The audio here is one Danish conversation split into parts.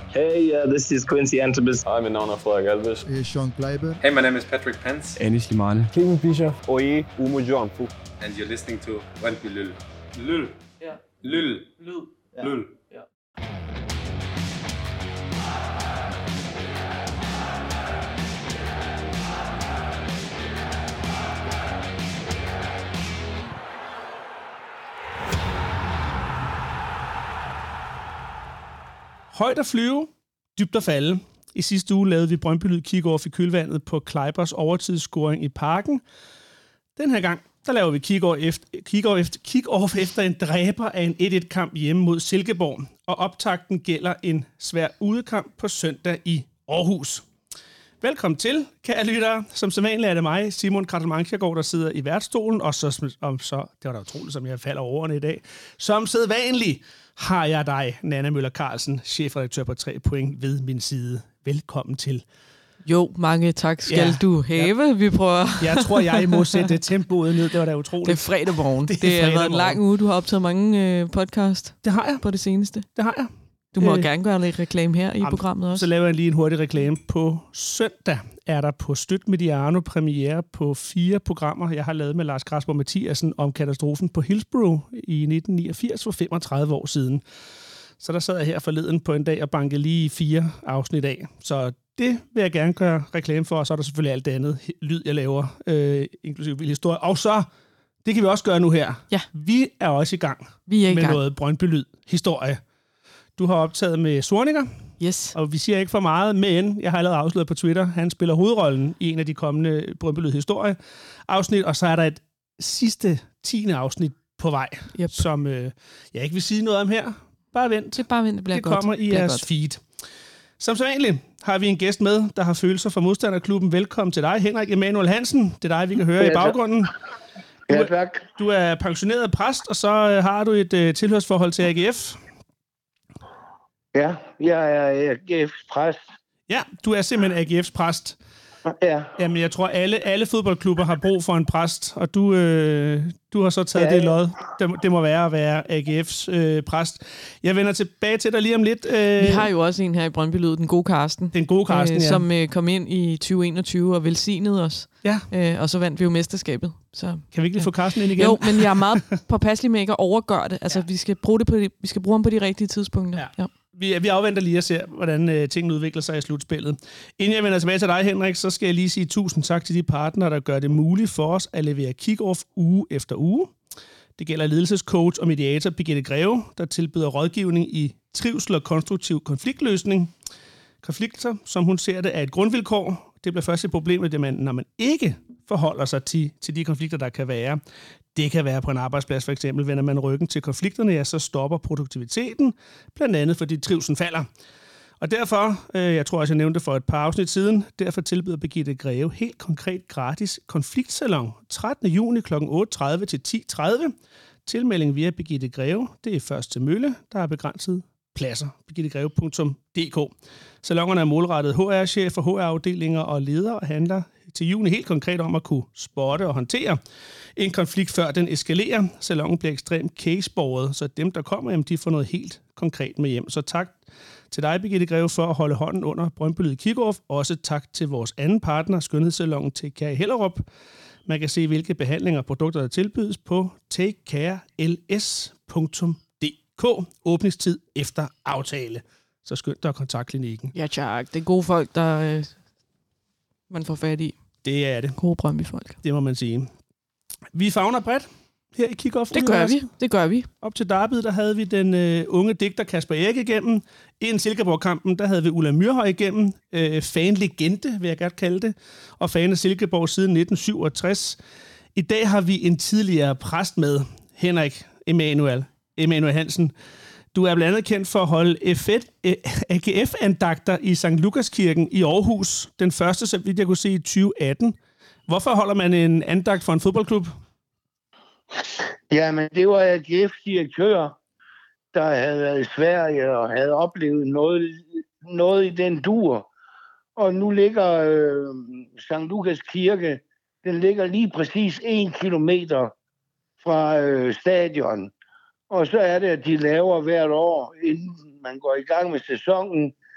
Hey, this is Quincy Antibes. Hej, mit navn er Frederik Alves. Sean Kleiber. Hey, my name is Patrick Pence. Anis Limane. Kevin Fischer. Oye, Umo Jomfu. And you're listening to Brøndby Lyl. Lyl. Ja. Lyl. Lyd. Ja. Lyl. Ja. Højt at flyve, dybt at falde. I sidste uge lavede vi Brøndby Lyd kick-off i kølvandet på Kleibers overtidsscoring i Parken. Den her gang, der laver vi kick-off efter en dræber af en 1-1-kamp hjemme mod Silkeborg. Og optakten gælder en svær udekamp på søndag i Aarhus. Velkommen til, kære lyttere. Som sædvanligt er det mig, Simon Krattmann-Kjærgaard, der sidder i værtsstolen. Og så, det var da utroligt, som jeg falder over i dag. Som sædvanligt har jeg dig, Nanna Møller Carlsen, chefredaktør på 3 Point, ved min side. Velkommen til. Jo, mange tak skal du have. Ja. Vi prøver. Jeg tror, jeg må sætte tempoet ned. Det var da utroligt. Det er fredag morgen. Det har været en lang uge. Du har optaget mange podcast. Det har jeg. På det seneste. Det har jeg. Du må gerne gøre lidt reklame her i programmet også. Så laver jeg lige en hurtig reklame. På søndag er der på Støt Mediano premiere på 4 programmer, jeg har lavet med Lars Græsborg Mathiasen om katastrofen på Hillsborough i 1989 for 35 år siden. Så der sad jeg her forleden på en dag og bankede lige 4 afsnit af. Så det vil jeg gerne gøre reklame for, og så er der selvfølgelig alt det andet lyd, jeg laver, inklusive vild historie. Og så, det kan vi også gøre nu her. Ja. Vi er også i gang med noget Brøndby Lyd historie. Du har optaget med Sorniger. Yes. Og vi siger ikke for meget, men jeg har allerede afsløret på Twitter, han spiller hovedrollen i en af de kommende Brøndby Lyd historie-afsnit, og så er der et sidste 10. afsnit på vej, som jeg ikke vil sige noget om her. Bare vent. Det bliver det godt. Kommer i jeres feed. Som så vanligt har vi en gæst med, der har følelser for modstanderklubben. Velkommen til dig, Henrik Emanuel Hansen. Det er dig, vi kan høre i baggrunden. Ja, tak. Du er pensioneret præst, og så har du et tilhørsforhold til AGF. Ja, jeg er AGF's præst. Ja, du er simpelthen AGF's præst. Ja. Jamen, jeg tror, alle fodboldklubber har brug for en præst, og du har så taget det lod. Det må være at være AGF's præst. Jeg vender tilbage til dig lige om lidt. Vi har jo også en her i Brøndby Lyd, den gode Karsten. Den gode Karsten, ja. Som kom ind i 2021 og velsignede os. Ja. Og så vandt vi jo mesterskabet. Så, kan vi ikke lige få Karsten ind igen? Jo, men jeg er meget påpasselig med ikke at overgøre det. Altså, vi skal bruge ham på de rigtige tidspunkter. Ja. Vi afventer lige og ser, hvordan tingene udvikler sig i slutspillet. Inden jeg vender tilbage til dig, Henrik, så skal jeg lige sige tusind tak til de partnere, der gør det muligt for os at levere kick-off uge efter uge. Det gælder ledelsescoach og mediator Birgitte Greve, der tilbyder rådgivning i trivsel og konstruktiv konfliktløsning. Konflikter, som hun ser det, er et grundvilkår. Det bliver først et problem, når man ikke forholder sig til de konflikter, der kan være. Det kan være på en arbejdsplads, for eksempel. Vender man ryggen til konflikterne, ja, så stopper produktiviteten, blandt andet fordi trivselen falder. Og derfor, jeg tror også, jeg nævnte for et par afsnit siden, derfor tilbyder Birgitte Greve helt konkret gratis konfliktsalon 13. juni kl. 8.30 til 10.30. Tilmelding via Birgitte Greve, det er først til mølle, der er begrænset pladser. birgittegreve.dk. Salonerne er målrettet HR-chefer, HR-afdelinger og ledere og handler til juni helt konkret om at kunne spotte og håndtere en konflikt, før den eskalerer. Salonen bliver ekstremt casebåret, så dem, der kommer hjem, de får noget helt konkret med hjem. Så tak til dig, Birgitte Greve, for at holde hånden under Brøndby Lyd Kick-Off. Også tak til vores anden partner, Skønhedssalon TakeCare Hellerup. Man kan se, hvilke behandlinger og produkter, der tilbydes på takecarels.dk. Åbningstid efter aftale. Så skynd dig kontaktklinikken. Ja, tak. Det er gode folk, der man får fat i. Det er det. Gode Brøndby-folk. Det må man sige. Vi favner bredt her i Kick-Off. Det gør vi. Op til derbyet, der havde vi den unge digter Kasper Erik igennem. Inden Silkeborg-kampen, der havde vi Ulla Myrhøj igennem. Fan-legende, vil jeg godt kalde det. Og fan af Silkeborg siden 1967. I dag har vi en tidligere præst med, Henrik Emanuel Hansen. Du er blandt andet kendt for at holde AGF-andagter i Sankt Lukaskirken i Aarhus. Den første, så vidt jeg kunne se, i 2018. Hvorfor holder man en andagt for en fodboldklub? Jamen, det var AGF's direktør, der havde været i Sverige og havde oplevet noget i den dur. Og nu ligger Sankt Lukas Kirke, den ligger lige præcis 1 kilometer fra stadion. Og så er det, at de laver hvert år, inden man går i gang med sæsonen,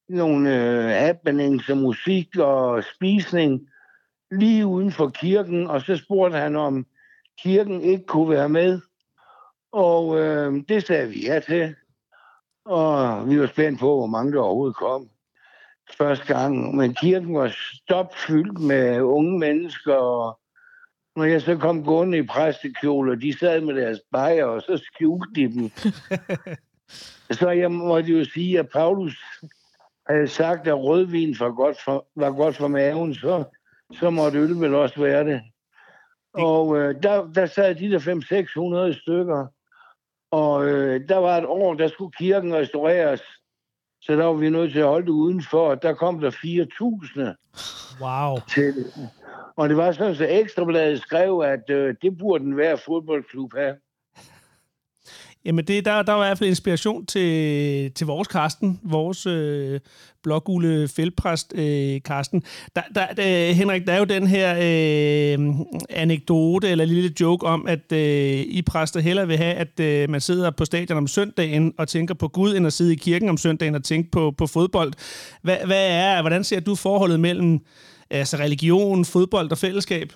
nogle happenings og musik og spisning lige uden for kirken, og så spurgte han, om kirken ikke kunne være med. Og det sagde vi ja til. Og vi var spændt på, hvor mange der overhovedet kom første gang. Men kirken var stopfyldt med unge mennesker, og når jeg så kom gående i præstekjole, og de sad med deres bajer, og så skjulte de dem. Så jeg måtte jo sige, at Paulus havde sagt, at rødvin var godt for maven, så måtte øl vel også være det. Og der sad de der 500-600 stykker. Og der var et år, der skulle kirken restaureres. Så der var vi nødt til at holde det udenfor. Der kom der 4.000 Wow. til. Og det var sådan, så Ekstrabladet skrev, at det burde den være fodboldklub have. Jamen, der var i hvert fald inspiration til vores Karsten, vores blågule feltpræst Karsten. Henrik, der er jo den her anekdote eller lille joke om, at I præster hellere vil have, at man sidder på stadion om søndagen og tænker på Gud, end at sidde i kirken om søndagen og tænke på fodbold. Hvordan ser du forholdet mellem religion, fodbold og fællesskab?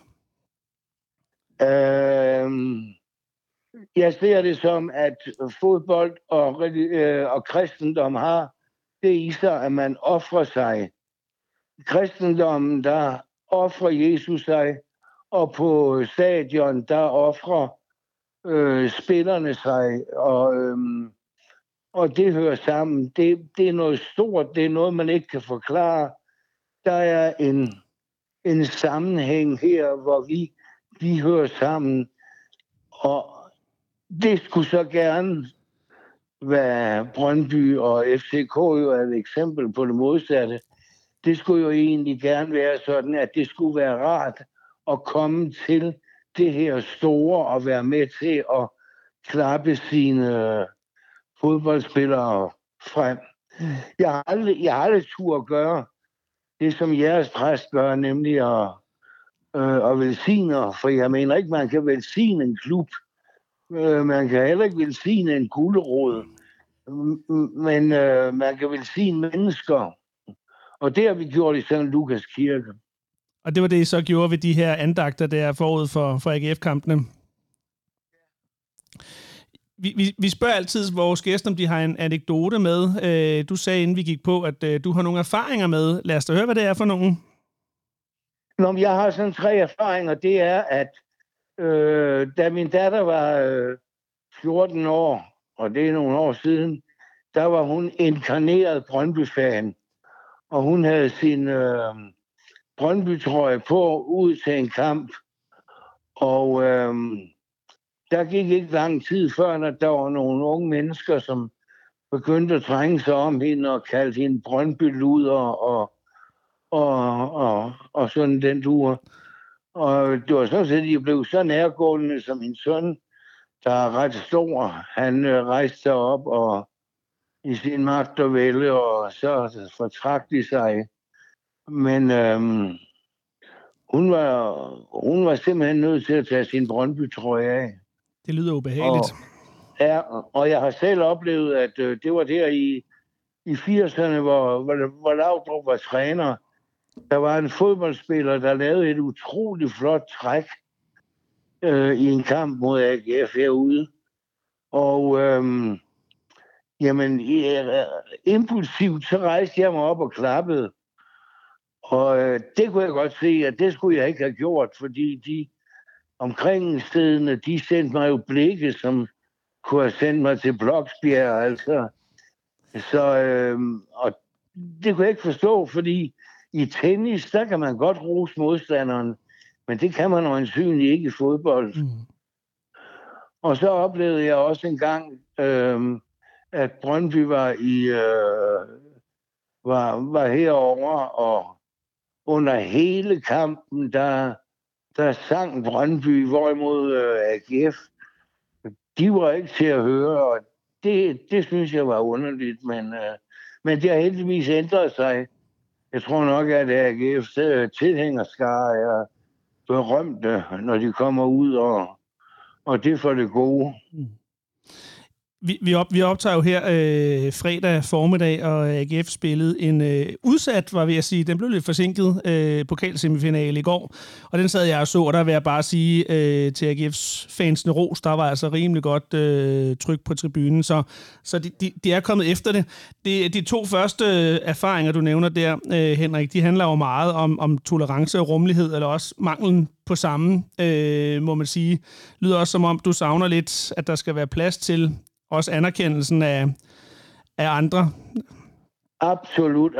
Jeg ser det som, at fodbold og kristendom har det i sig, at man offrer sig. I kristendommen, der offrer Jesus sig, og på stadion, der offrer spillerne sig, og det hører sammen. Det er noget stort, det er noget, man ikke kan forklare. Der er en sammenhæng her, hvor vi hører sammen, og det skulle så gerne være Brøndby og FCK jo er et eksempel på det modsatte. Det skulle jo egentlig gerne være sådan, at det skulle være rart at komme til det her store og være med til at klappe sine fodboldspillere frem. Jeg har aldrig tur at gøre det, som jeres præst gør, nemlig at velsigne, for jeg mener ikke, man kan velsigne en klub. Man kan heller ikke velsigne en gulerod, men man kan velsigne mennesker. Og det har vi gjort i St. Lukas Kirke. Og det var det, I så gjorde ved de her andagter der forud for AGF-kampene? Vi spørger altid vores gæster, om de har en anekdote med. Du sagde, inden vi gik på, at du har nogle erfaringer med. Lad os da høre, hvad det er for nogle. Nå, jeg har sådan 3 erfaringer. Det er, at da min datter var 14 år, og det er nogle år siden, der var hun inkarneret Brøndby-fan. Og hun havde sin Brøndby-trøje på ud til en kamp. Og der gik ikke lang tid før, at der var nogle unge mennesker, som begyndte at trænge sig om hende og kaldte hende Brøndby-luder og sådan den dur. Og det var sådan set, at de blev så nærgående som min søn, der er ret stor. Han rejste sig op og i sin magt og vælge, og så fortrak de sig. Men hun var simpelthen nødt til at tage sin Brøndby-trøje af. Det lyder ubehageligt. Og jeg har selv oplevet, at det var der i 80'erne, hvor Laudrup var træner. Der var en fodboldspiller, der lavede et utroligt flot træk i en kamp mod AGF herude. Og impulsivt så rejste jeg mig op og klappede. Og det kunne jeg godt se, at det skulle jeg ikke have gjort, fordi de omkringstedende, de sendte mig jo blikke, som kunne have sendt mig til Bloksbjerg, altså. Så, og det kunne jeg ikke forstå, fordi i tennis, der kan man godt rose modstanderen, men det kan man øjensynligt ikke i fodbold. Og så oplevede jeg også en gang, at Brøndby var herovre, og under hele kampen, der sang Brøndby, hvorimod AGF, de var ikke til at høre, og det synes jeg var underligt, men det har heldigvis ændret sig. Jeg tror nok, at AGF's tilhængerskare er berømte, når de kommer ud, og det for det gode. Vi optager jo her fredag formiddag, og AGF spillede en udsat, var ved at sige, den blev lidt forsinket pokalsemifinale i går, og den sad jeg og så, og der vil jeg bare sige til AGF's fansene ros, der var altså rimelig godt tryk på tribunen, så de er kommet efter det. De 2 første erfaringer, du nævner der, Henrik, de handler jo meget om tolerance og rummelighed, eller også manglen på samme, må man sige. Lyder også som om, du savner lidt, at der skal være plads til også anerkendelsen af andre. Absolut.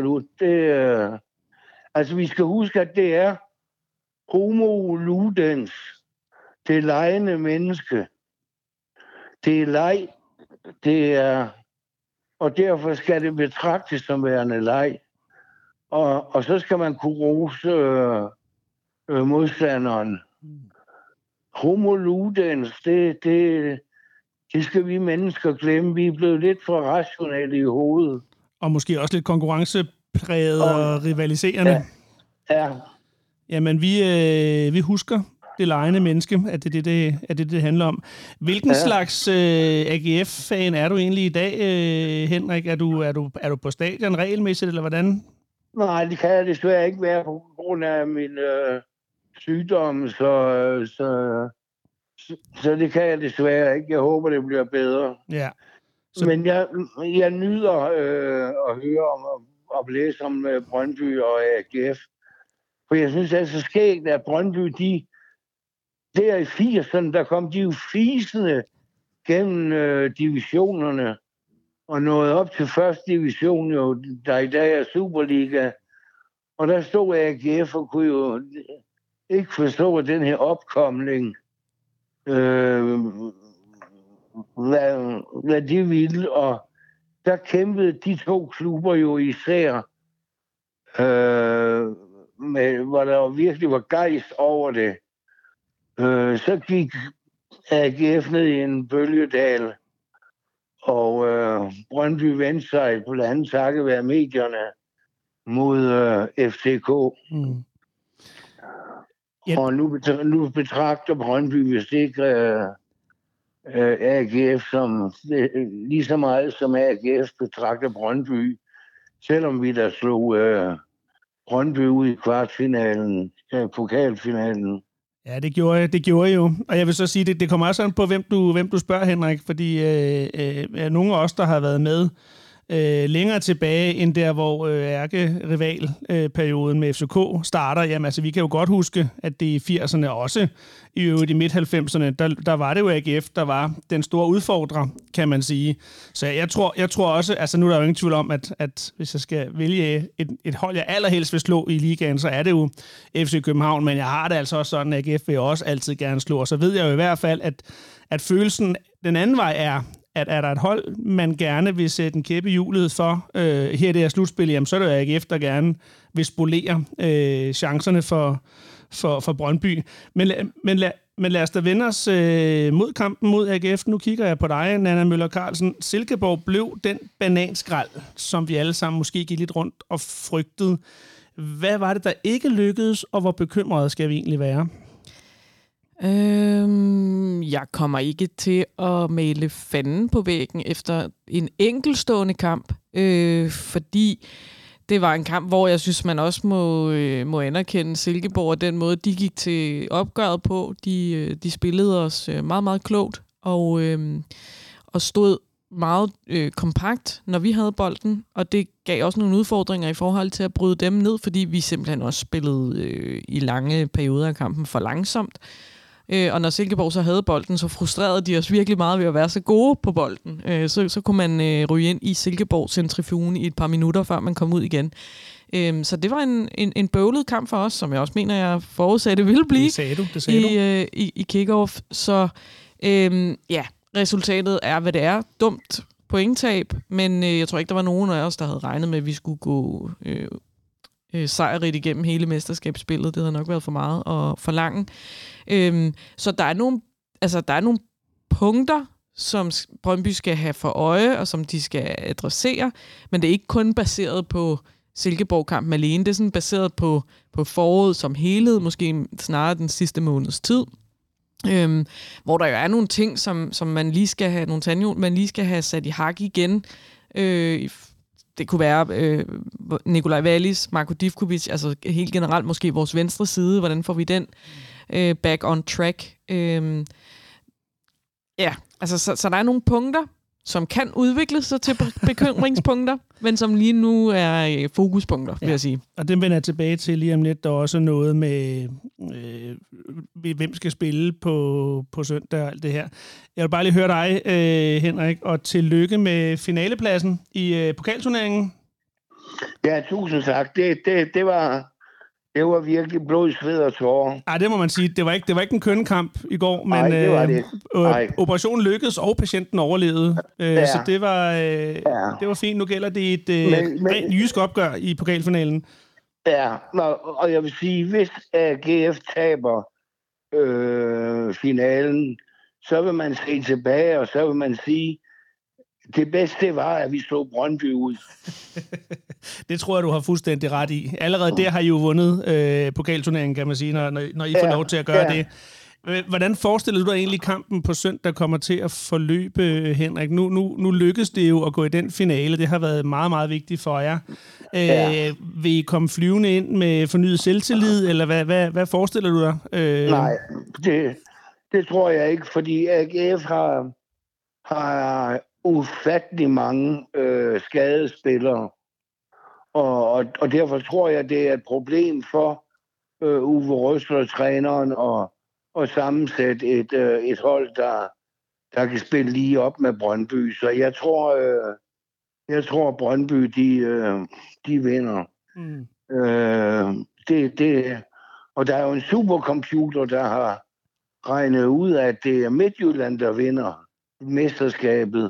Altså, vi skal huske, at det er homo ludens. Det er legende menneske. Det er leg. Det er... Og derfor skal det betragtes som værende leg. Og så skal man kunne rose modstanderen. Homo ludens, det skal vi mennesker glemme. Vi er blevet lidt for rationelle i hovedet. Og måske også lidt konkurrencepræget og rivaliserende. Ja. Jamen, vi husker det legende menneske, at det handler om. Hvilken slags AGF-fan er du egentlig i dag, Henrik? Er du på stadion regelmæssigt, eller hvordan? Nej, det kan jeg desværre ikke være på grund af min sygdom, så det kan jeg desværre ikke. Jeg håber, det bliver bedre. Ja. Men jeg nyder at høre om og læse om Brøndby og AGF. For jeg synes, det er så skægt, at Brøndby, der i 80'erne, der kom de jo fisende gennem divisionerne og nåede op til første division, jo, der i dag er Superliga. Og der stod AGF og kunne jo ikke forstå den her opkomling. Hvad de ville, og der kæmpede de 2 klubber jo især, hvor der virkelig var gejst over det. Så gik AGF ned i en bølgedal, og Brøndby vendte sig på landet takket være medierne mod FCK. Mm. Yep. Og nu betragter Brøndby vist ikke AGF som lige så meget som AGF betragter Brøndby, selvom vi der slog Brøndby ud i kvartfinalen, pokalfinalen. Ja, det gjorde jo. Og jeg vil så sige, det kommer også an på, hvem du spørger, Henrik, fordi nogle af os, der har været med længere tilbage end der, hvor ærkerivalperioden med FCK starter. Jamen altså, vi kan jo godt huske, at det i 80'erne også, i øvrigt i midt-90'erne, der var det jo AGF, der var den store udfordrer, kan man sige. Så jeg tror også, altså nu er der jo ingen tvivl om, at hvis jeg skal vælge et hold, jeg allerhelst vil slå i ligaen, så er det jo FC København, men jeg har det altså også sådan, at AGF vil også altid gerne slå, og så ved jeg jo i hvert fald, at følelsen den anden vej at er der et hold, man gerne vil sætte en kæppe i hjulet for, her det her slutspil, jamen, så er det jo AGF, der gerne vil spolere chancerne for Brøndby. Men lad os da vende os mod kampen mod AGF. Nu kigger jeg på dig, Nanna Møller Carlsen. Silkeborg blev den bananskrald, som vi alle sammen måske gik lidt rundt og frygtede. Hvad var det, der ikke lykkedes, og hvor bekymrede skal vi egentlig være? Jeg kommer ikke til at male fanden på væggen efter en enkeltstående kamp, fordi det var en kamp, hvor jeg synes, man også må anerkende Silkeborg og den måde, de gik til opgøret på. De spillede os meget, meget klogt og stod meget kompakt, når vi havde bolden, og det gav også nogle udfordringer i forhold til at bryde dem ned, fordi vi simpelthen også spillede i lange perioder af kampen for langsomt. Og når Silkeborg så havde bolden, så frustrerede de os virkelig meget ved at være så gode på bolden. Så kunne man ryge ind i Silkeborgs centrifuge i et par minutter, før man kom ud igen. Så det var en bøvlet kamp for os, som jeg også mener, jeg forudsagde, det ville blive. Det sagde du. I kick-off. Så resultatet er, hvad det er. Dumt pointtab, men jeg tror ikke, der var nogen af os, der havde regnet med, at vi skulle gå sejrigt igennem hele mesterskabsspillet. Det havde nok været for meget og for langt. Så der er nogle punkter, som Brøndby skal have for øje, og som de skal adressere, men det er ikke kun baseret på Silkeborg-kampen alene. Det er sådan baseret på foråret som helhed, måske snarere den sidste måneds tid. Hvor der jo er nogle ting, som man lige skal have, nogle tandhjul, man lige skal have sat i hak igen. Det kunne være Nikolaj Wallis, Marko Divkovic, altså helt generelt måske vores venstre side. Hvordan får vi den back on track? Så der er nogle punkter, som kan udvikle sig til bekymringspunkter, men som lige nu er fokuspunkter, vil jeg sige. Og det vender jeg tilbage til lige om lidt. Der er også noget med, hvem skal spille på søndag og alt det her. Jeg vil bare lige høre dig, Henrik, og tillykke med finalepladsen i pokalturneringen. Ja, tusind tak. Det var virkelig blod, sved og tårer. Ej, det må man sige. Det var ikke en kønne kamp i går, men nej, det var det. operationen lykkedes, og patienten overlevede. Så det var fint. Nu gælder det et rent jysk opgør i pokalfinalen. Ja, og jeg vil sige, hvis AGF taber finalen, så vil man se tilbage, og så vil man sige, det bedste var, at vi slog Brøndby ud. Det tror jeg, du har fuldstændig ret i. Allerede der har I jo vundet pokalturneringen, kan man sige, når I får lov til at gøre det. Hvordan forestiller du dig egentlig kampen på søndag kommer til at forløbe, Henrik? Nu lykkes det jo at gå i den finale. Det har været meget, meget vigtigt for jer. Vil I komme flyvende ind med fornyet selvtillid, eller hvad forestiller du dig? Nej, det tror jeg ikke, fordi AGF har ufattelig mange skadespillere. Og derfor tror jeg, det er et problem for Uwe Rösler, træneren, at sammensætte et hold, der kan spille lige op med Brøndby. Så jeg tror Brøndby, de vinder. Og der er jo en supercomputer, der har regnet ud, at det er Midtjylland, der vinder mesterskabet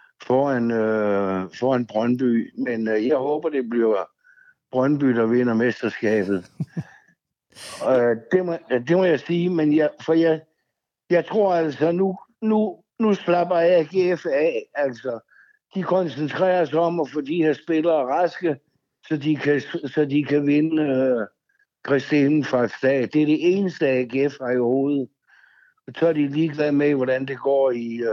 foran Brøndby, men jeg håber, det bliver Brøndby, der vinder mesterskabet. Det må jeg sige, men jeg tror altså, nu slapper AGF af. Altså, de koncentrerer sig om at få de her spillere raske, så de kan vinde Christian fra dag. Det er det eneste, AGF har i hovedet. Så er de ligeglade med, hvordan det går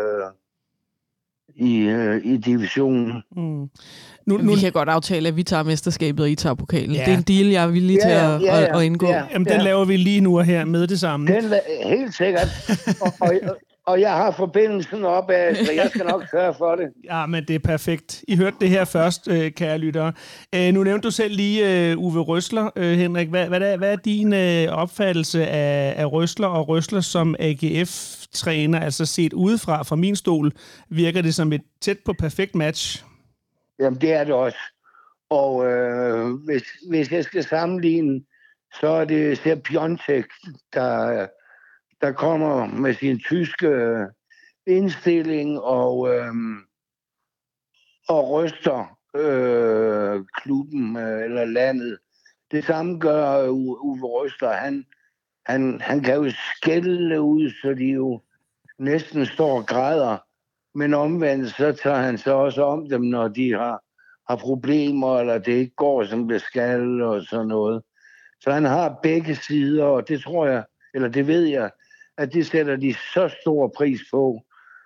i divisionen. Vi kan godt aftale, at vi tager mesterskabet, og I tager pokalen. Ja. Det er en deal, jeg er villig til at indgå. Jamen, den laver vi lige nu og her med det samme. Helt sikkert. Og jeg har forbindelsen op af, så jeg skal nok sørge for det. Ja, men det er perfekt. I hørte det her først, kære lyttere. Nu nævnte du selv lige Uwe Rösler, Henrik. Hvad er din opfattelse af Rösler og Rösler som AGF-træner? Altså set udefra, fra min stol, virker det som et tæt på perfekt match? Jamen, det er det også. Og hvis jeg skal sammenligne, så er det Sepp Piontek, der kommer med sin tyske indstilling og ryster klubben eller landet. Det samme gør Uwe Rösler. Han kan jo skælde ud, så de jo næsten står og græder. Men omvendt, så tager han så også om dem, når de har problemer, eller det ikke går, som det skal, og sådan noget. Så han har begge sider, og det tror jeg, eller det ved jeg, at det sætter de så stor pris på.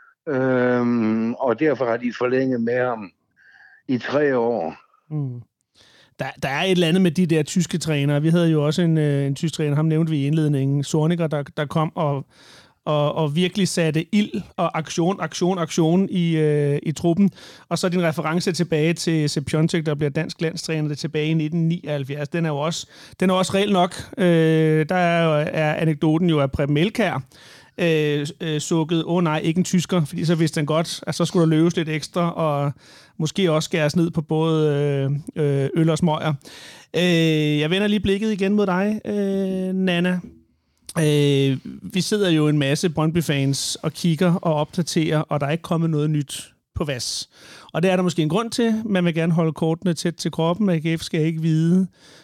Og derfor har de forlænget med ham i 3 år. Der er et eller andet med de der tyske trænere. Vi havde jo også en tysk træner, ham nævnte vi i indledningen, Zorniger, der kom og virkelig satte ild og aktion i truppen. Og så din reference tilbage til Sepp Piontek, der bliver dansk landstræner tilbage i 1979. Den er også reelt nok. Der er anekdoten jo af Preben Elkjær, sukket, nej, ikke en tysker, fordi så vidste han godt, at så skulle der løbes lidt ekstra, og måske også skæres ned på både øl og smøger. Jeg vender lige blikket igen mod dig, Nanna. Vi sidder jo en masse Brøndby-fans og kigger og opdaterer, og der er ikke kommet noget nyt på VAS. Og det er der måske en grund til. Man vil gerne holde kortene tæt til kroppen. AGF skal ikke vide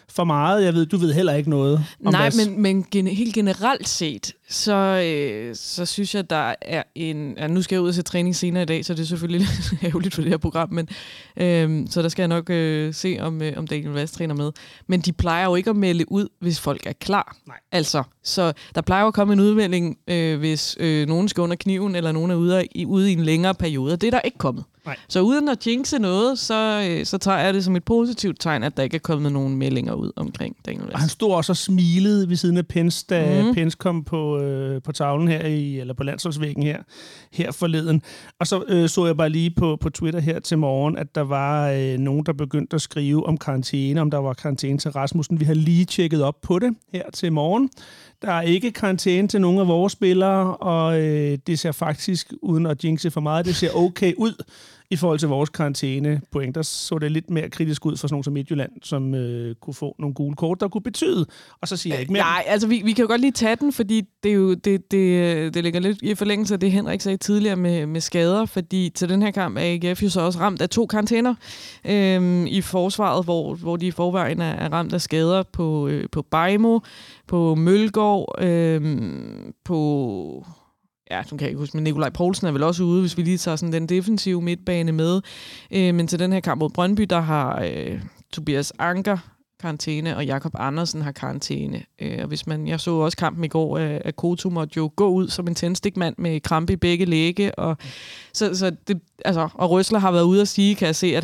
for meget? Jeg ved, du ved heller ikke noget om Nej, Mads. men helt generelt set, så synes jeg, der er en... Ja, nu skal jeg ud og se træning senere i dag, så det er selvfølgelig lidt ærgerligt for det her program, men så der skal jeg nok se, om Daniel Vaz træner med. Men de plejer jo ikke at melde ud, hvis folk er klar. Nej. Altså, så der plejer jo at komme en udmelding, hvis nogen skal under kniven, eller nogen er ude i en længere periode. Det er der ikke kommet. Nej. Så uden at jinxe noget, så tager jeg det som et positivt tegn, at der ikke er kommet nogen meldinger ud omkring Daniel Vaz. Og han stod også og smilede ved siden af Pence, da Pence kom på tavlen her, eller på landsholdsvæggen her forleden. Og så jeg bare lige på Twitter her til morgen, at der var nogen, der begyndte at skrive om karantæne, om der var karantæne til Rasmussen. Vi har lige tjekket op på det her til morgen. Der er ikke karantæne til nogen af vores spillere, og det ser faktisk, uden at jinxe for meget, det ser okay ud i forhold til vores karantænepoint. Der så det lidt mere kritisk ud for sådan nogen som Midtjylland, som kunne få nogle gule kort, der kunne betyde. Og så siger jeg ikke mere. Nej, altså vi kan jo godt lige tage den, fordi det er jo det ligger lidt i forlængelse af det, Henrik sagde tidligere med skader, fordi til den her kamp er AGF jo så også ramt af 2 karantæner i forsvaret, hvor de i forvejen er ramt af skader på Bajmo, på Mølgaard, på... Ja, nu kan jeg ikke huske, men Nikolaj Poulsen er vel også ude, hvis vi lige tager sådan den defensive midtbane med. Men til den her kamp mod Brøndby, der har Tobias Anker karantæne, og Jakob Andersen har karantæne. Og jeg så også kampen i går, at Koto måtte jo gå ud som en tændstikmand med krampe i begge lægge. Og, så det, altså, og Røsler har været ude at sige, kan jeg se, at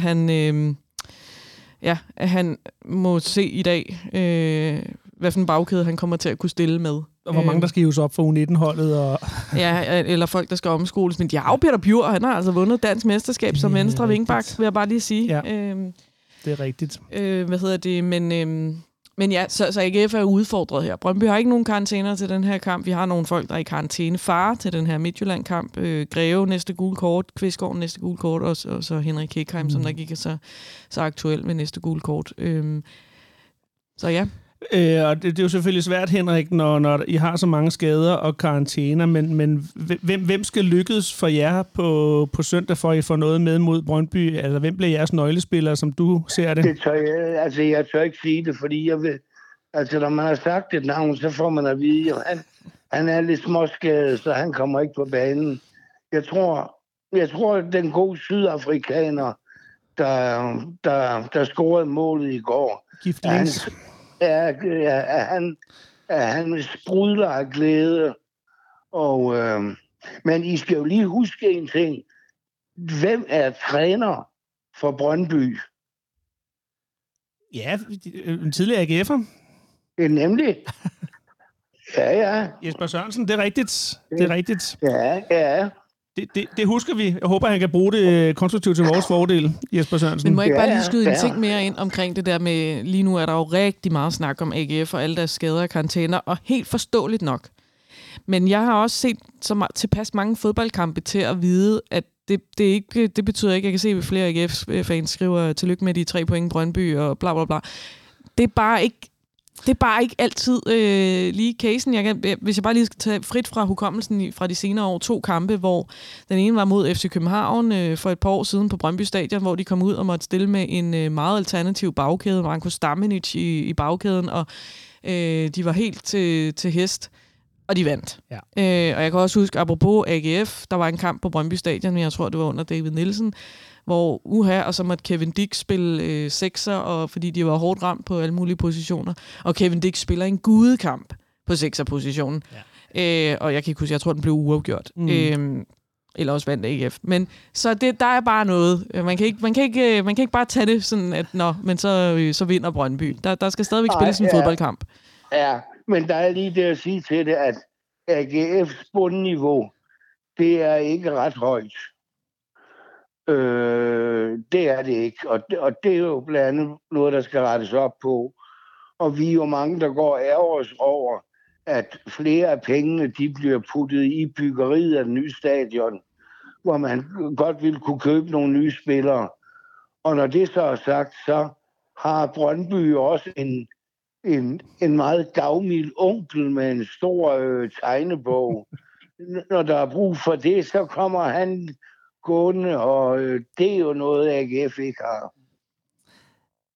han må se i dag, hvad for en bagkæde han kommer til at kunne stille med. Og hvor mange der skal hives op for U19-holdet. Og... ja, eller folk, der skal omskoles. Men de har jo Peter Bjur, han har altså vundet dansk mesterskab som venstre vingbak, vil jeg bare lige sige. Ja, det er rigtigt. Hvad hedder det? Men ja, så AGF er udfordret her. Brøndby har ikke nogen karantæner til den her kamp. Vi har nogle folk, der er i karantæne. Far til den her Midtjylland-kamp. Greve næste gule kort. Kvistgaard næste gule kort. Og så Henrik Hekheim, som der ikke er så aktuel med næste gule kort. Så ja. Og det er jo selvfølgelig svært, Henrik, når I har så mange skader og karantæner, men hvem skal lykkes for jer på søndag, for at I får noget med mod Brøndby? Altså, hvem bliver jeres nøglespillere, som du ser det? Jeg tør ikke sige det, fordi jeg vil... Altså, når man har sagt et navn, så får man at vide, at han er lidt småskadet, så han kommer ikke på banen. Jeg tror at den gode sydafrikaner, der scorede målet i går... Giftlings. Han sprudler af glæde. Men I skal jo lige huske en ting. Hvem er træner for Brøndby? Ja, en tidligere AGF'er. Nemlig. Ja. Jesper Sørensen, det er rigtigt. Ja. Det husker vi. Jeg håber, han kan bruge det konstruktivt til vores fordel, Jesper Sørensen. Men må jeg ikke bare lige skyde en ting mere ind omkring det der med, lige nu er der jo rigtig meget snak om AGF og alle deres skader og karantæner, og helt forståeligt nok. Men jeg har også set så tilpas mange fodboldkampe til at vide, at det betyder ikke, at jeg kan se, at flere AGF-fans skriver tillykke med de 3 point Brøndby og bla bla bla. Det er bare ikke altid lige casen. Hvis jeg bare lige skal tage frit fra hukommelsen fra de senere år, 2 kampe, hvor den ene var mod FC København for et par år siden på Brøndby Stadion, hvor de kom ud og måtte stille med en meget alternativ bagkæde, Branko Stamenic i bagkæden, og de var helt til hest, og de vandt. Ja. Og jeg kan også huske, apropos AGF, der var en kamp på Brøndby Stadion, jeg tror, det var under David Nielsen, hvor og så måtte Kevin Dix spille sekser, og fordi de var hårdt ramt på alle mulige positioner. Og Kevin Dix spiller en gudekamp på sekserpositionen. Ja. Og jeg kan ikke huske, jeg tror, den blev uafgjort. Eller også vandt AGF. Men så der er bare noget. Man kan ikke bare tage det sådan, at men så vinder Brøndby. Der skal stadigvæk spilles en fodboldkamp. Ja, men der er lige det at sige til det, at AGF's bundniveau, det er ikke ret højt. Det er det ikke, og det er jo blandt andet noget, der skal rettes op på. Og vi er jo mange, der går ærger over, at flere af pengene, de bliver puttet i byggeriet af den nye stadion, hvor man godt ville kunne købe nogle nye spillere. Og når det så er sagt, så har Brøndby også en meget gavmild onkel med en stor tegnebog. Når der er brug for det, så kommer han gående, og det er jo noget, AGF ikke har.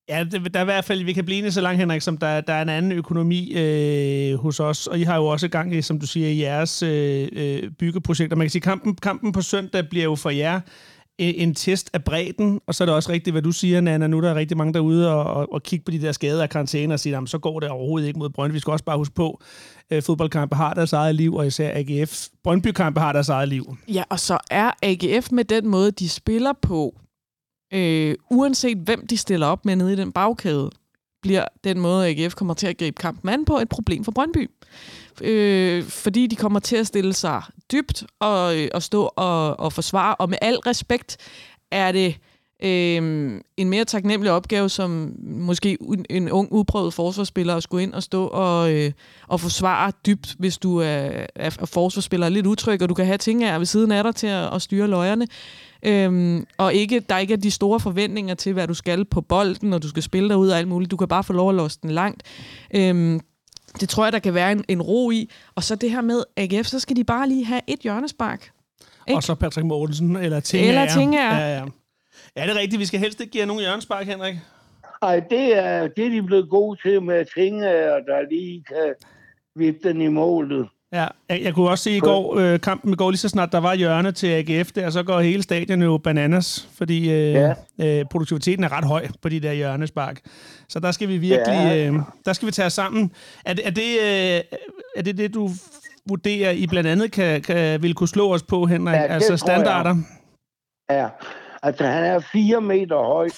Ja, der er i hvert fald, vi kan blive enige så langt, Henrik, som der er en anden økonomi hos os, og I har jo også gang i, som du siger, i jeres byggeprojekter. Man kan sige, kampen på søndag bliver jo for jer en test af bredden, og så er det også rigtigt, hvad du siger, Nana. Nu er der rigtig mange derude og kigge på de der skader af karantæne og sige, jamen, så går det overhovedet ikke mod Brøndby. Vi skal også bare huske på, fodboldkampe har deres eget liv, og især AGF. Brøndby-kampe har deres eget liv. Ja, og så er AGF med den måde, de spiller på, uanset hvem de stiller op med nede i den bagkæde, bliver den måde, AGF kommer til at gribe kampen an på, et problem for Brøndby. Fordi de kommer til at stille sig dybt og stå og forsvare, og med al respekt er det en mere taknemmelig opgave, som måske en ung, udprøvet forsvarsspiller at skulle ind og stå og forsvare dybt, hvis du er forsvarsspiller lidt utryg, og du kan have ting ved siden af dig til at styre løjerne. Og der ikke er de store forventninger til, hvad du skal på bolden, og du skal spille derud og alt muligt. Du kan bare få lov at låse den langt. Det tror jeg, der kan være en ro i. Og så det her med AGF, så skal de bare lige have et hjørnespark. Ikke? Og så Patrick Mortensen, eller Tingager. Ja. Ja, det er rigtigt. Vi skal helst ikke give nogen hjørnespark, Henrik. Nej, det er de blevet gode til med Tingager, der lige kan vippe den i målet. Ja, jeg kunne også se i går, kampen i går, lige så snart der var hjørne til AGF der, så går hele stadion jo bananas, fordi produktiviteten er ret høj på de der hjørnespark. Så der skal vi virkelig, der skal vi tage os sammen. Er det du vurderer, I blandt andet vil kunne slå os på, Henrik? Ja, altså standarder? Ja, altså han er 4 meter høj,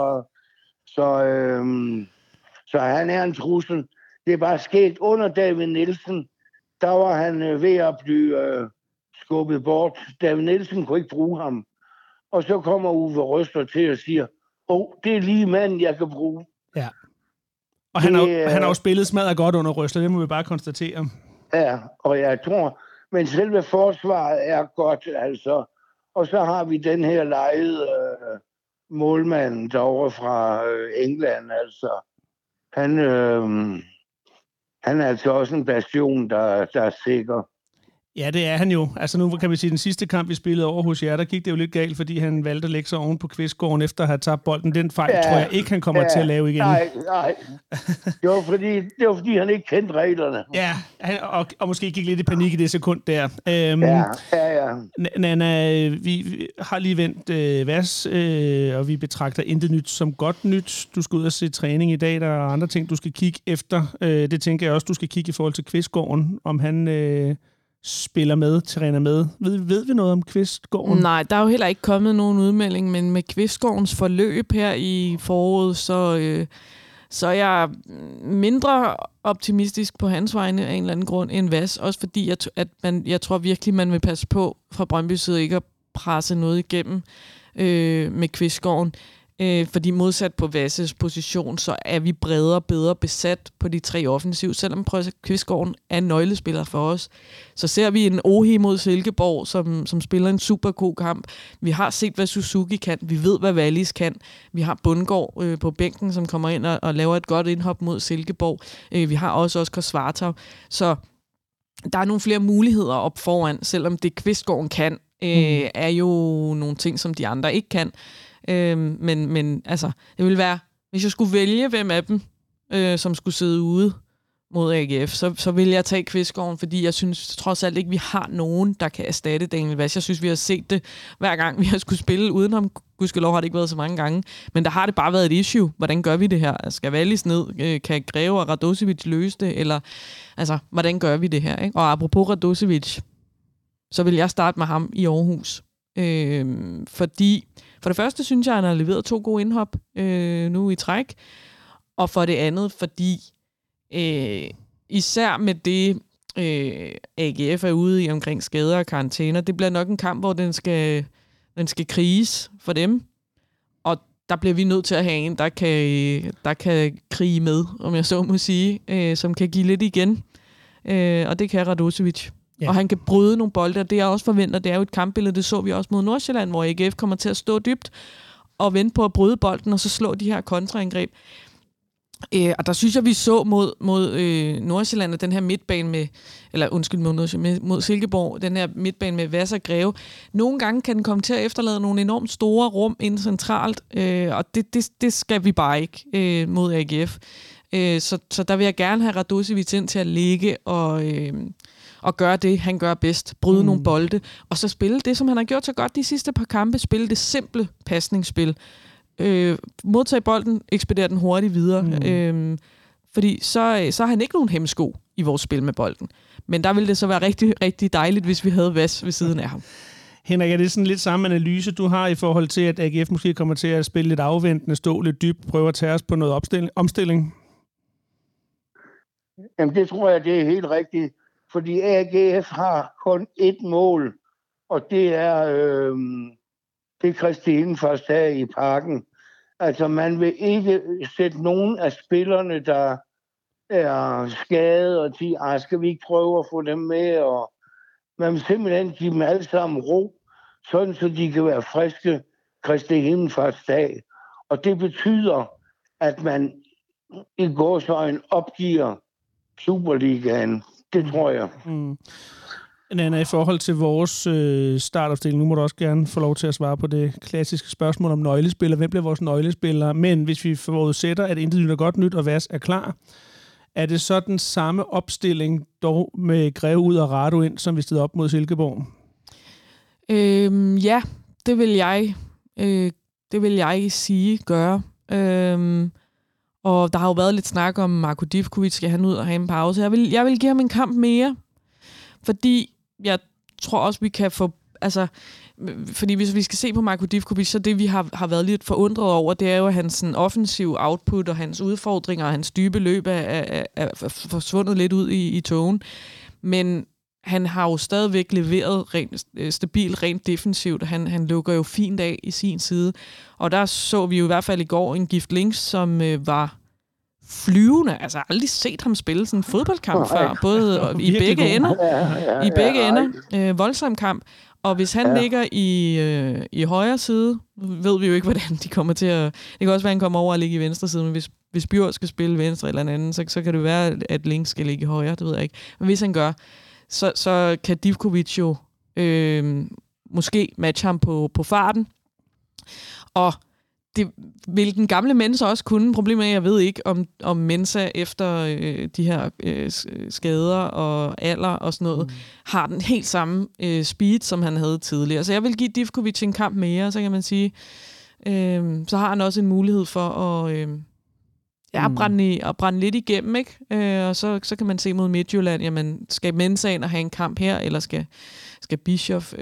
så han er en trussel. Det er bare sket under David Nielsen. Der var han ved at blive skubbet bort. David Nielsen kunne ikke bruge ham. Og så kommer Uwe Røsler til og siger, det er lige manden, jeg kan bruge. Ja. Og han har jo spillet smadret godt under Røsler, det må vi bare konstatere. Ja, og jeg tror, men selve forsvaret er godt, altså. Og så har vi den her lejede målmand derovre fra England, altså. Han er altså også en bastion, der er sikker. Ja, det er han jo. Altså nu kan vi sige, den sidste kamp, vi spillede over hos jer, der gik det jo lidt galt, fordi han valgte at lægge sig oven på Kvistgården efter at have tabt bolden. Den fejl tror jeg ikke, han kommer til at lave igen. Nej. Det var fordi han ikke kendte reglerne. Ja, og måske gik lidt i panik i det sekund der. Ja. Nana, vi har lige vendt Vas, og vi betragter intet nyt som godt nyt. Du skal ud og se træning i dag, der er andre ting, du skal kigge efter. Det tænker jeg også, du skal kigge i forhold til Kvistgården, om han spiller med, træner med. Ved vi noget om Kvistgården? Nej, der er jo heller ikke kommet nogen udmelding, men med Kvistgårdens forløb her i foråret, så er jeg mindre optimistisk på hans vegne af en eller anden grund end Vas. Også fordi, jeg tror virkelig, man vil passe på fra Brøndby side ikke at presse noget igennem med Kvistgården. Fordi modsat på Vasses position, så er vi bredere og bedre besat på de 3 offensiv. Selvom Kvistgården er en nøglespiller for os, så ser vi en Ohi mod Silkeborg, som spiller en super god kamp. Vi har set, hvad Suzuki kan. Vi ved, hvad Wallis kan. Vi har Bundgaard på bænken, som kommer ind og laver et godt indhop mod Silkeborg. Vi har også Oscar Svartov. Så der er nogle flere muligheder op foran, selvom det Kvistgården kan, er jo nogle ting, som de andre ikke kan. Men altså, det ville være, hvis jeg skulle vælge, hvem af dem, som skulle sidde ude mod AGF, så ville jeg tage Kvistgården, fordi jeg synes trods alt ikke, vi har nogen, der kan erstatte Daniel Vas. Jeg synes, vi har set det hver gang, vi har skulle spille uden ham. Gudskelov har det ikke været så mange gange, men der har det bare været et issue. Hvordan gør vi det her? Skal Wallis ned? Kan Greve og Radosevic løse det? Eller, altså, hvordan gør vi det her? Ikke? Og apropos Radosevic, så vil jeg starte med ham i Aarhus. Fordi for det første synes jeg, han har leveret 2 gode indhop nu i træk. Og for det andet, fordi især med det AGF er ude i omkring skader og karantæner, det bliver nok en kamp, hvor den skal kriges for dem. Og der bliver vi nødt til at have en, der kan krige med, om jeg så må sige, som kan give lidt igen. Og det kan Radosevic. Ja. Og han kan bryde nogle bolde, og det jeg også forventer, det er jo et kampbillede, det så vi også mod Nordsjælland, hvor AGF kommer til at stå dybt og vente på at bryde bolden, og så slå de her kontraangreb. Og der synes jeg, vi så mod Nordsjælland, den her midtbane mod Silkeborg, den her midtbane med Vass og Greve. Nogle gange kan den komme til at efterlade nogle enormt store rum ind centralt, og det skal vi bare ikke mod AGF. Så der vil jeg gerne have Radosevic ind til at ligge og gøre det, han gør bedst. Bryde nogle bolde, og så spille det, som han har gjort så godt de sidste par kampe. Spille det simple pasningsspil. Modtage bolden, ekspedere den hurtigt videre. Fordi så har han ikke nogen hemsko i vores spil med bolden. Men der ville det så være rigtig, rigtig dejligt, hvis vi havde Vass ved siden af ham. Henrik, er det sådan lidt samme analyse, du har i forhold til, at AGF måske kommer til at spille lidt afventende, stå lidt dybt, prøve at tage os på noget omstilling? Jamen, det tror jeg, det er helt rigtigt. Fordi AGF har kun ét mål, og det er Kristi Himmelfarts dag i Parken. Altså, man vil ikke sætte nogen af spillerne, der er skadet, og sige, skal vi ikke prøve at få dem med? Og man vil simpelthen give dem alle sammen ro, sådan så de kan være friske Kristi Himmelfarts dag. Og det betyder, at man i gåseøjne opgiver Superligaen. Det tror jeg. Anna, i forhold til vores startopstilling, nu må du også gerne få lov til at svare på det klassiske spørgsmål om nøglespiller. Hvem bliver vores nøglespiller? Men hvis vi forudsætter, at intet nyt er godt nyt, og Vass er klar, er det så den samme opstilling, dog med Greve ud og Rado ind, som vi stod op mod Silkeborg? Ja, det vil jeg sige gøre. Og der har jo været lidt snak om Marko Divkovic, skal han ud og have en pause. Jeg vil give ham en kamp mere, fordi jeg tror også, vi kan få... Altså, fordi hvis vi skal se på Marko Divkovic, så det, vi har været lidt forundret over, det er jo, at hans sådan, offensiv output og hans udfordringer og hans dybe løb er forsvundet lidt ud i togen. Men han har jo stadigvæk leveret stabilt, rent defensivt. Han lukker jo fint af i sin side. Og der så vi jo i hvert fald i går en Gift Links, som var flyvende. Altså, jeg har aldrig set ham spille sådan en fodboldkamp før. Både i begge ender. I begge ender. Voldsom kamp. Og hvis han ligger i højre side, ved vi jo ikke, hvordan de kommer til at... Det kan også være, at han kommer over og ligge i venstre side, men hvis Bjørn skal spille venstre eller anden, så kan det være, at Links skal ligge i højre. Det ved jeg ikke. Men hvis han gør, så kan Divkovic jo måske matche ham på farten. Og det vil den gamle Mensa også kunne. Problemet er, at jeg ved ikke, om Mensa efter de her skader og alder og sådan noget, har den helt samme speed, som han havde tidligere. Så jeg vil give Divkovic en kamp mere, så kan man sige. Så har han også en mulighed for at brænde lidt igennem, ikke? Og så kan man se mod Midtjylland, jamen, skal Mensa ind og have en kamp her, eller skal Bischoff?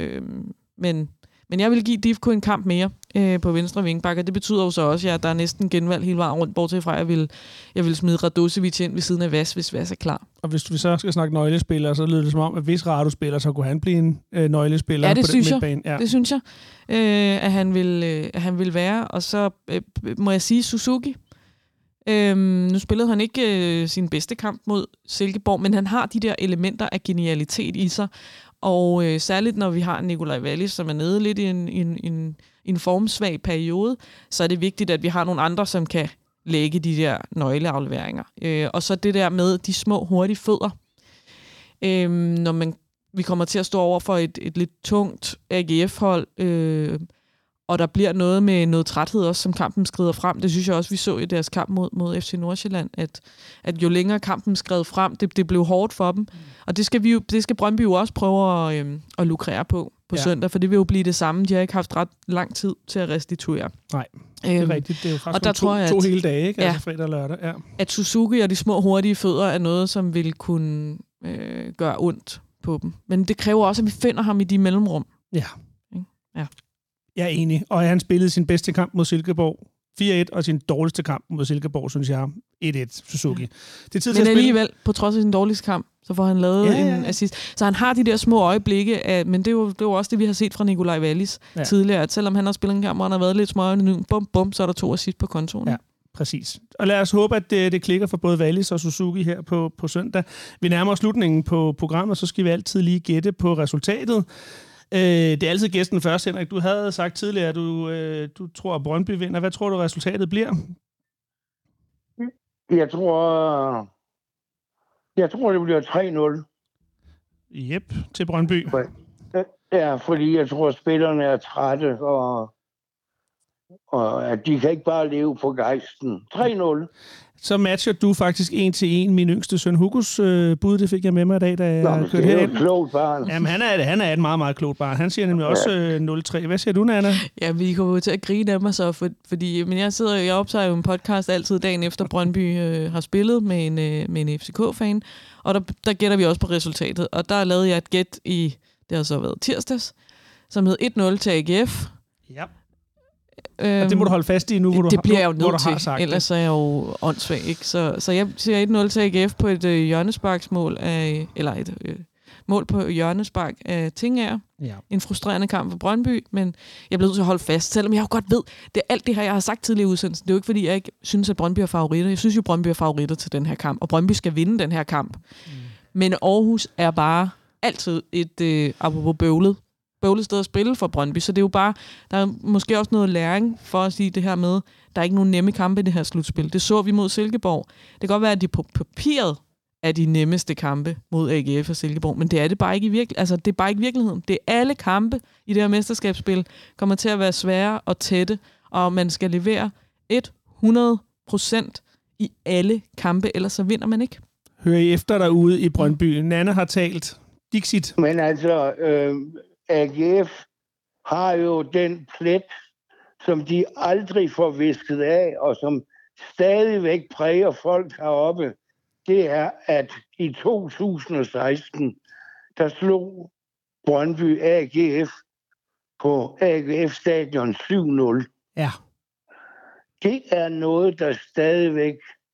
Men jeg vil give Divko en kamp mere på venstre wingback, og det betyder jo så også, at der er næsten genvalg hele vejen rundt, bortset fra, at jeg vil smide Radosevic ind ved siden af Vass, hvis Vass er klar. Og hvis vi så skal snakke nøglespillere, så lyder det som om, at hvis Rado spiller, så kunne han blive en nøglespiller på den midtbane. Ja, det synes jeg, at han vil være. Og så må jeg sige Suzuki. Nu spillede han ikke sin bedste kamp mod Silkeborg, men han har de der elementer af genialitet i sig. Og særligt når vi har Nikolaj Wallis, som er nede lidt i en formsvag periode, så er det vigtigt, at vi har nogle andre, som kan lægge de der nøgleafleveringer. Og så det der med de små, hurtige fødder. Når vi kommer til at stå over for et lidt tungt AGF-hold, og der bliver noget med noget træthed også, som kampen skrider frem. Det synes jeg også, vi så i deres kamp mod FC Nordsjælland, at jo længere kampen skred frem, det blev hårdt for dem. Og det skal Brøndby jo også prøve at lukrere på søndag, for det vil jo blive det samme. De har ikke haft ret lang tid til at restituere. Nej, det er rigtigt. Det er jo faktisk to hele dage, ikke? Altså fredag og lørdag. Ja. At Suzuki og de små hurtige fødder er noget, som vil kunne gøre ondt på dem. Men det kræver også, at vi finder ham i de mellemrum. Ja. Ja. Jeg er enig, og han spillede sin bedste kamp mod Silkeborg 4-1, og sin dårligste kamp mod Silkeborg, synes jeg, 1-1 Suzuki. Det er tid til men alligevel, på trods af sin dårligste kamp, så får han lavet en assist. Så han har de der små øjeblikke, men det er jo også det, vi har set fra Nikolaj Wallis tidligere, at selvom han har spillet en kamp, hvor han har været lidt småøjne, bum, så er der 2 assist på kontoen. Ja. Præcis. Og lad os håbe, at det klikker for både Wallis og Suzuki her på søndag. Vi nærmer os slutningen på programmet, så skal vi altid lige gætte på resultatet. Det er altid gæsten først, Henrik. Du havde sagt tidligere, at du tror, at Brøndby vinder. Hvad tror du, resultatet bliver? Jeg tror, det bliver 3-0. Jep, til Brøndby. Ja, fordi jeg tror, spillerne er trætte, og at de kan ikke bare leve på gejsten. 3-0. Så matcher du faktisk 1-1 min yngste søn Hugos bud. Det fik jeg med mig i dag, da jeg kørte herind. Det er herind. jo et klogt barn. Jamen, han er et meget, meget klogt barn. Han siger nemlig også 0-3. Hvad siger du, Nana? Ja, vi kommer jo til at grine af mig så, fordi men jeg optager jo en podcast altid dagen efter Brøndby har spillet med en FCK-fan, og der gætter vi også på resultatet. Og der lavede jeg et gæt det har så været tirsdags, som hed 1-0 til AGF. Ja. Og det må du holde fast i nu, hvor det bliver jeg jo nødt til, sagt ellers det. Er jeg jo åndssvag, ikke? Så jeg siger 1-0 til AGF på et hjørnesparksmål eller et mål på hjørnespark af Tingager. Ja. En frustrerende kamp for Brøndby, men jeg bliver nødt til at holde fast, selvom jeg jo godt ved, det er alt det her, jeg har sagt tidligere i udsendelsen. Det er jo ikke, fordi jeg ikke synes, at Brøndby er favoritter. Jeg synes jo, Brøndby er favoritter til den her kamp, og Brøndby skal vinde den her kamp. Men Aarhus er bare altid et, apropos bøvlet sted at spille for Brøndby, så det er jo bare, der er måske også noget læring for at sige det her med, der er ikke nogen nemme kampe i det her slutspil. Det så vi mod Silkeborg. Det kan godt være, at de på papiret er de nemmeste kampe mod AGF og Silkeborg, men det er det bare ikke i virkeligheden. Altså, det er bare ikke virkeligheden. Det er alle kampe i det her mesterskabsspil kommer til at være svære og tætte, og man skal levere 100% i alle kampe, ellers så vinder man ikke. Hør I efter derude i Brøndby. Nanne har talt. Dixit. Men altså, AGF har jo den plet, som de aldrig får visket af, og som stadigvæk præger folk heroppe. Det er, at i 2016, der slog Brøndby AGF på AGF-stadion 7-0. Ja. Det er noget, der stadigvæk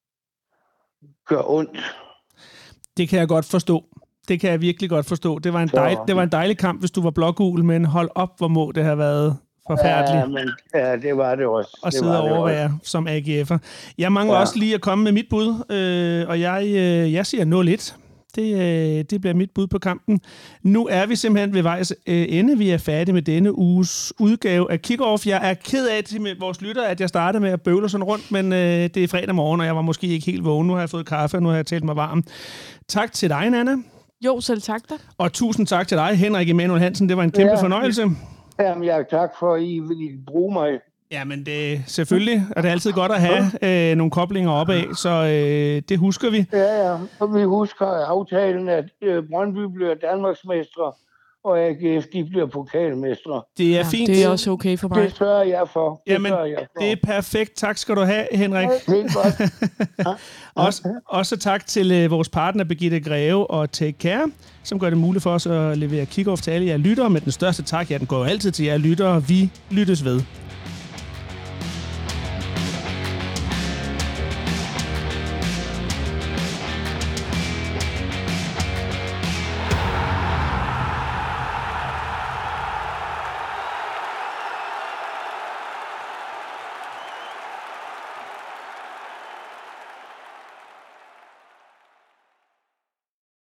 gør ondt. Det kan jeg godt forstå. Det kan jeg virkelig godt forstå. Det var en dejlig kamp, hvis du var blågul, men hold op, hvor må det have været forfærdeligt. Ja, det var det også. Og sidde og overvære som AGF'er. Jeg mangler også lige at komme med mit bud, og jeg siger 0-1. Det bliver mit bud på kampen. Nu er vi simpelthen ved vejs ende. Vi er færdige med denne uges udgave af Kickoff. Jeg er ked af til vores lyttere, at jeg startede med at bøvle sådan rundt, men det er fredag morgen, og jeg var måske ikke helt vågen. Nu har jeg fået kaffe, og nu har jeg talt mig varm. Tak til dig, Nanna. Jo, selv tak da. Og tusind tak til dig, Henrik Emanuel Hansen. Det var en kæmpe fornøjelse. Jamen, tak for, at I vil bruge mig. Jamen, selvfølgelig er det altid godt at have nogle koblinger opad, så det husker vi. Ja, og vi husker aftalen, at Brøndby bliver Danmarksmestre, og AGF, de bliver pokalmestre. Det er fint. Det er også okay for mig. Det sørger jeg for. Det er perfekt. Tak skal du have, Henrik. Ja, det er godt. Også tak til vores partner, Birgitte Greve og Take Care, som gør det muligt for os at levere Kickoff til alle jer lyttere. Med den største tak, den går jo altid til jer lyttere. Vi lyttes ved.